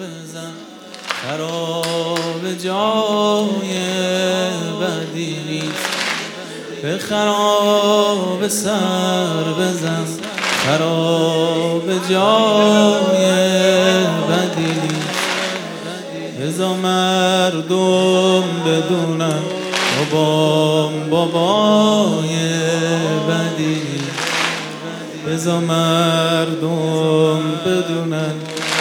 بزن خراب جای بدی نیست به خراب سر بزن خراب جای بدی نیست بذار مردم بدونن بابای بدی نیست بذار مردم بدونن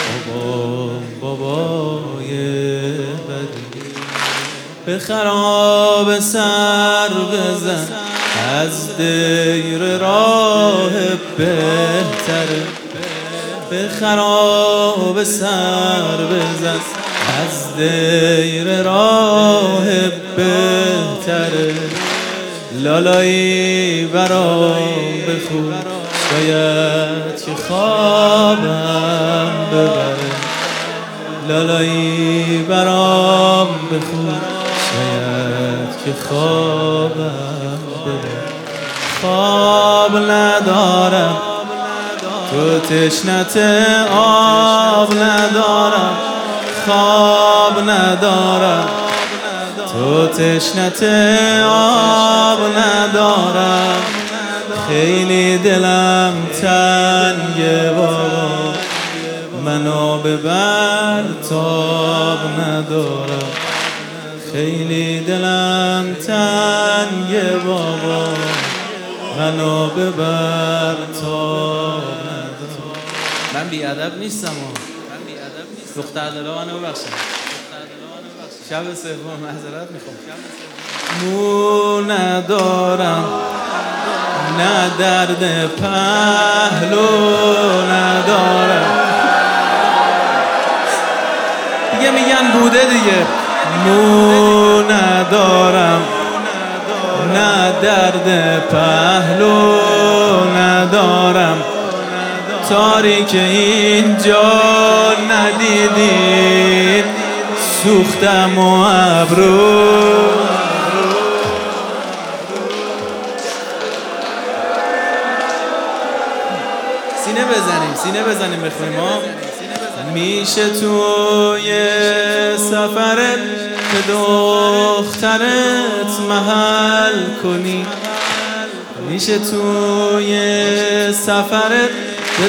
بابای بدی به خراب سر بزن از دیر راه بهتره به خراب سر بزن از دیر راه بهتره لالایی برام بخون شاید که خوابم ببره لالایی برام بخون شاید که خوابم ببره خواب ندارم تو تشنت آب ندارم خواب ندارم تو تشنت آب ندارم خیلی دلم تنگه بابا منو ببر تاب ندارم خیلی دلم تنگه بابا منو ببر تاب ندارم من بیادب نیستم دختر دلا منو ببخشم شب سوم معذرت میخوام مو ندارم نه درد پهلو ندارم دیگه میگن بوده دیگه مو ندارم نه درد پهلو ندارم تاریک اینجا ندیدین سوختم و ابرو سینه بزنیم بخونیم ها میشه توی سفرت به دخترت محل کنی میشه توی سفرت به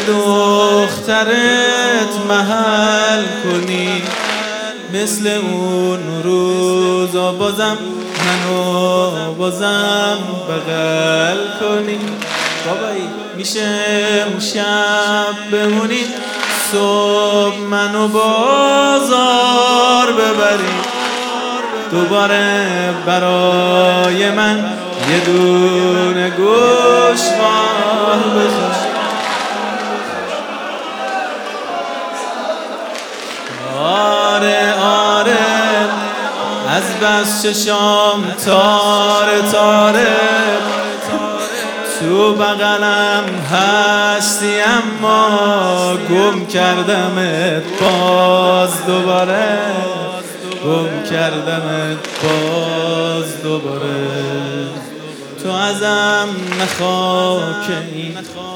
دخترت محل کنی مثل اون روزا بازم منو بازم بغل کنی بابایی میشه شب بمونی صبح منو بازار ببری دوباره برای من یه دونه گوشوار بخوش آره از بس چشام تاره تو بغلم هستی اما گم کردمت باز دوباره گم کردمت باز دوباره تو ازم نخوا که این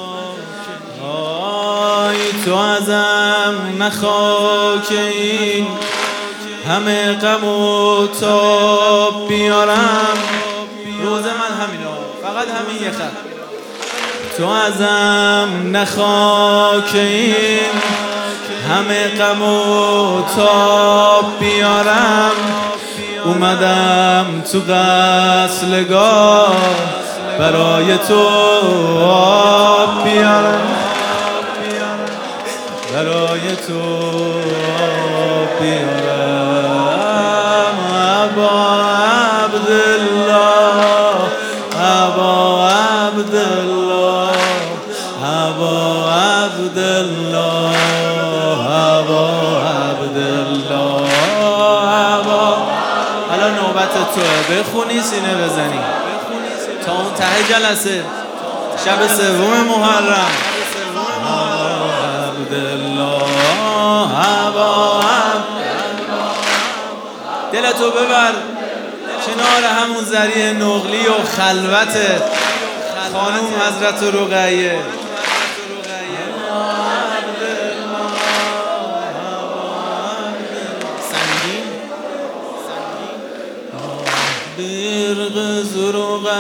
آی تو ازم نخوا که این همه غم و تاب بیارم روز من همینا فقط همین یه خط تو ازم نخوا که این همه غم و تاب بیارم اومدم تو غسلگاه برای تو آب بیارم برای تو آب بیارم ابا عبدالله ابا عبدالله ابا عبدالله ابا عبدالله ابا الان نوبت توه بخونی سینه بزنی تا اون ته جلسه شب سوم محرم دلتو ببر کنار همون ذریع نقلی و خلوت خانوم حضرت رقیه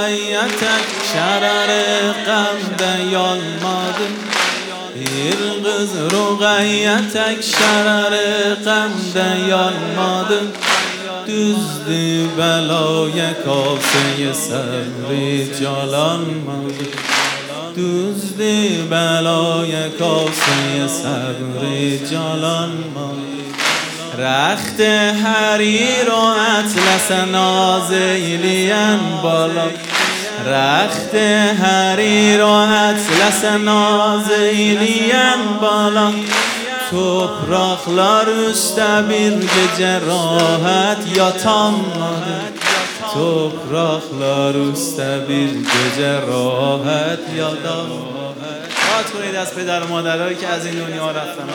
rüqeyyətek şərəri qəmdə yanmadı. Bir qız rüqeyyətek şərəri qəmdə yanmadı. Düzdü bəlaya kaseye səbri calanmadı. Düzdü bəlaya kaseye səbri calanmadı. رخت حریر و اطلس ناز ایلین بالا. رخت حریر و اطلس ناز ایلین بالا. Topraklar üstte bir gece rahat yatanmadı. Topraklar üstte bir gece rahat yatanmadı. Rahat کنید از پدر و مادرهایی که از این دنیا رفتن.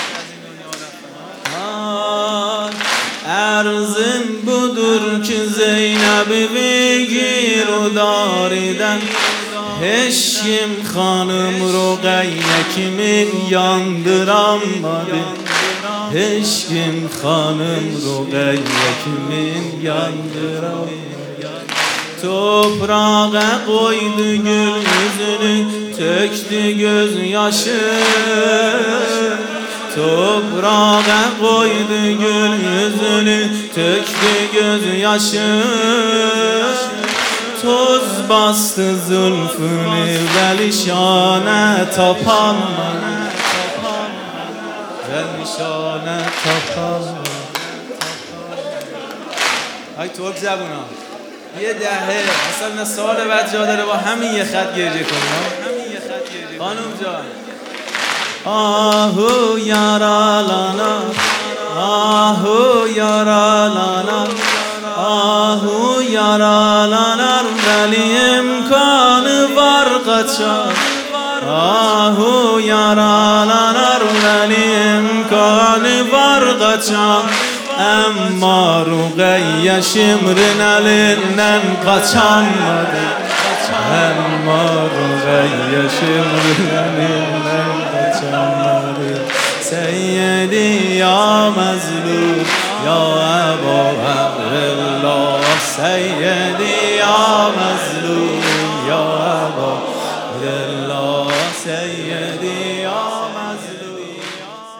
Arzim budur ki Zeynep'i bigir u dariden. Heç kim xanım Ruqayyə kimi yandıramadı. Heç kim xanım Ruqayyə kimi yandıramadı. Toprağa qoydu gül yüzünü, tökdü göz yaşı. Toprağa koydu gül yüzünü, töktü göz yaşı. Toz bastı zülfünü, velişane tapanmadı. Velişane tapanmadı. ای ترک زبونا یه دهه مثلا سال بعد جا داره با همین یه خط گریه کنیم. خانم جان آهو yaralanar, آهو yaralanar, آهو yaralanar ولی امکان var kaçar. آهو yaralanar ولی امکان var kaçar. Amma Ruqayyə Şimrin əlindən qaçanmadı. Amma Ruqayyə Şimrin əlindən qaçanmadı. Seyyidi ya məzlum ya Əbu Əbdillah. Seyyidi